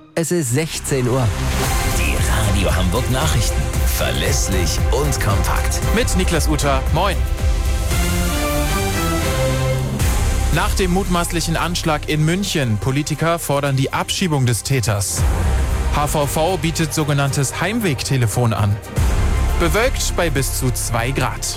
Es ist 16 Uhr. Die Radio Hamburg Nachrichten. Verlässlich und kompakt. Mit Niklas Uter. Moin. Nach dem mutmaßlichen Anschlag in München, Politiker fordern die Abschiebung des Täters. HVV bietet sogenanntes Heimwegtelefon an. Bewölkt bei bis zu 2 Grad.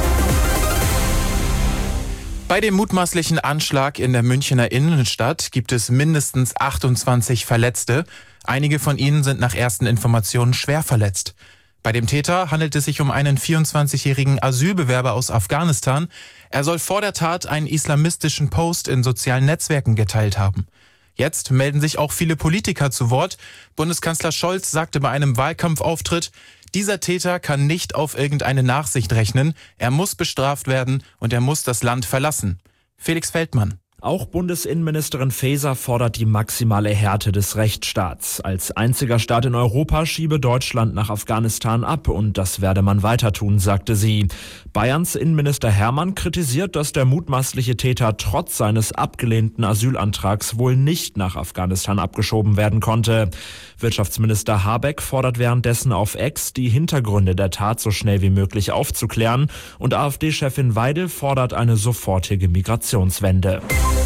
Bei dem mutmaßlichen Anschlag in der Münchener Innenstadt gibt es mindestens 28 Verletzte. Einige von ihnen sind nach ersten Informationen schwer verletzt. Bei dem Täter handelt es sich um einen 24-jährigen Asylbewerber aus Afghanistan. Er soll vor der Tat einen islamistischen Post in sozialen Netzwerken geteilt haben. Jetzt melden sich auch viele Politiker zu Wort. Bundeskanzler Scholz sagte bei einem Wahlkampfauftritt, dieser Täter kann nicht auf irgendeine Nachsicht rechnen. Er muss bestraft werden und er muss das Land verlassen. Felix Feldmann. Auch Bundesinnenministerin Faeser fordert die maximale Härte des Rechtsstaats. Als einziger Staat in Europa schiebe Deutschland nach Afghanistan ab und das werde man weiter tun, sagte sie. Bayerns Innenminister Hermann kritisiert, dass der mutmaßliche Täter trotz seines abgelehnten Asylantrags wohl nicht nach Afghanistan abgeschoben werden konnte. Wirtschaftsminister Habeck fordert währenddessen auf X, die Hintergründe der Tat so schnell wie möglich aufzuklären, und AfD-Chefin Weidel fordert eine sofortige Migrationswende.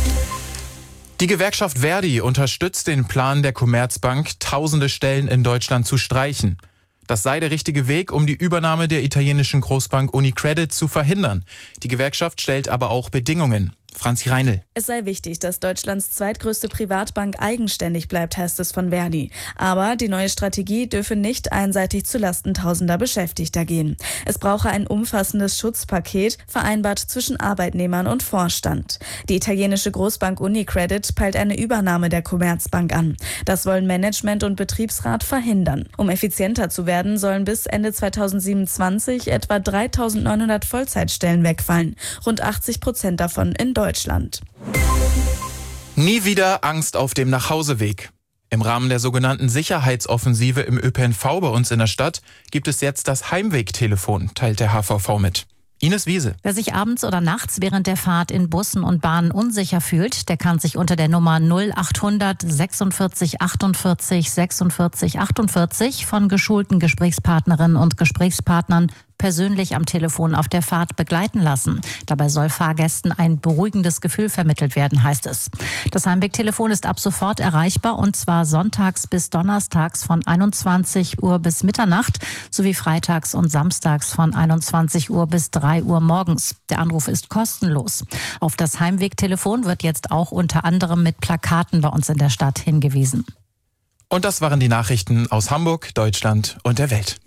Die Gewerkschaft Verdi unterstützt den Plan der Commerzbank, tausende Stellen in Deutschland zu streichen. Das sei der richtige Weg, um die Übernahme der italienischen Großbank UniCredit zu verhindern. Die Gewerkschaft stellt aber auch Bedingungen. Franzi Reinl. Es sei wichtig, dass Deutschlands zweitgrößte Privatbank eigenständig bleibt, heißt es von Verdi. Aber die neue Strategie dürfe nicht einseitig zulasten tausender Beschäftigter gehen. Es brauche ein umfassendes Schutzpaket, vereinbart zwischen Arbeitnehmern und Vorstand. Die italienische Großbank UniCredit peilt eine Übernahme der Commerzbank an. Das wollen Management und Betriebsrat verhindern. Um effizienter zu werden, sollen bis Ende 2027 etwa 3.900 Vollzeitstellen wegfallen. Rund 80% davon in Deutschland. Nie wieder Angst auf dem Nachhauseweg. Im Rahmen der sogenannten Sicherheitsoffensive im ÖPNV bei uns in der Stadt gibt es jetzt das Heimwegtelefon, teilt der HVV mit. Ines Wiese. Wer sich abends oder nachts während der Fahrt in Bussen und Bahnen unsicher fühlt, der kann sich unter der Nummer 0800 46 48 46 48 von geschulten Gesprächspartnerinnen und Gesprächspartnern persönlich am Telefon auf der Fahrt begleiten lassen. Dabei soll Fahrgästen ein beruhigendes Gefühl vermittelt werden, heißt es. Das Heimwegtelefon ist ab sofort erreichbar und zwar sonntags bis donnerstags von 21 Uhr bis Mitternacht sowie freitags und samstags von 21 Uhr bis 3 Uhr morgens. Der Anruf ist kostenlos. Auf das Heimwegtelefon wird jetzt auch unter anderem mit Plakaten bei uns in der Stadt hingewiesen. Und das waren die Nachrichten aus Hamburg, Deutschland und der Welt.